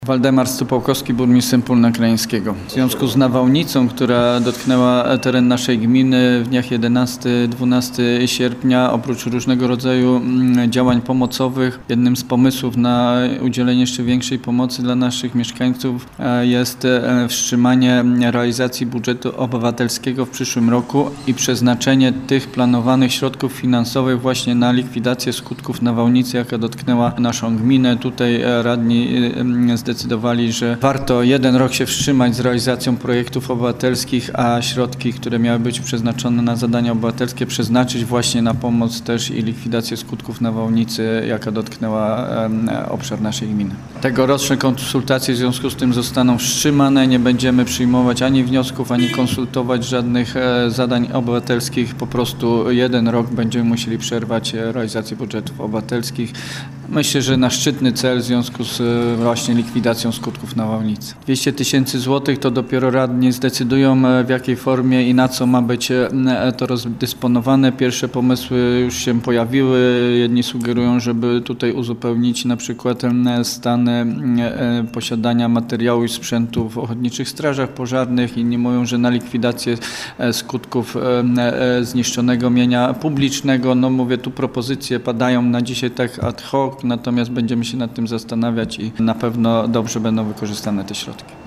Waldemar Stupałkowski, burmistrz Sępólna Krajeńskiego. W związku z nawałnicą, która dotknęła teren naszej gminy w dniach 11-12 sierpnia, oprócz różnego rodzaju działań pomocowych, jednym z pomysłów na udzielenie jeszcze większej pomocy dla naszych mieszkańców jest wstrzymanie realizacji budżetu obywatelskiego w przyszłym roku i przeznaczenie tych planowanych środków finansowych właśnie na likwidację skutków nawałnicy, jaka dotknęła naszą gminę. Tutaj radni zdecydowali, że warto jeden rok się wstrzymać z realizacją projektów obywatelskich, a środki, które miały być przeznaczone na zadania obywatelskie, przeznaczyć właśnie na pomoc też i likwidację skutków nawałnicy, jaka dotknęła obszar naszej gminy. Tegoroczne konsultacje w związku z tym zostaną wstrzymane. Nie będziemy przyjmować ani wniosków, ani konsultować żadnych zadań obywatelskich. Po prostu jeden rok będziemy musieli przerwać realizację budżetów obywatelskich. Myślę, że na szczytny cel w związku z właśnie likwidacją skutków nawałnicy. 200 000 złotych to dopiero radni zdecydują, w jakiej formie i na co ma być to rozdysponowane. Pierwsze pomysły już się pojawiły. Jedni sugerują, żeby tutaj uzupełnić na przykład stan posiadania materiału i sprzętu w ochotniczych strażach pożarnych. Inni mówią, że na likwidację skutków zniszczonego mienia publicznego. No mówię, tu propozycje padają na dzisiaj tak ad hoc, natomiast będziemy się nad tym zastanawiać i na pewno dobrze będą wykorzystane te środki.